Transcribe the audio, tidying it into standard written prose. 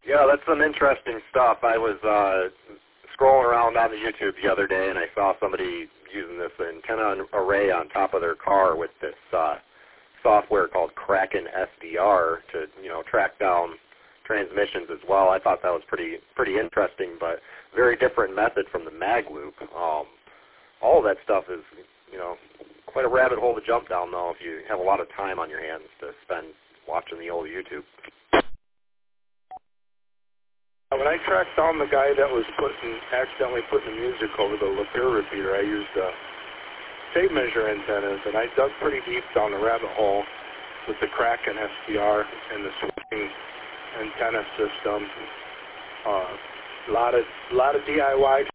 Yeah, that's some interesting stuff. I was scrolling around on the YouTube the other day, and I saw somebody using this antenna array on top of their car with this software called Kraken SDR to, track down transmissions as well. I thought that was pretty interesting, but very different method from the MagLoop. All of that stuff is, quite a rabbit hole to jump down, though, if you have a lot of time on your hands to spend watching the old YouTube. When I tracked down the guy that was accidentally putting the music over the Lapeer repeater, I used tape measure antennas, and I dug pretty deep down the rabbit hole with the Kraken SDR and the switching antenna system. A lot of DIY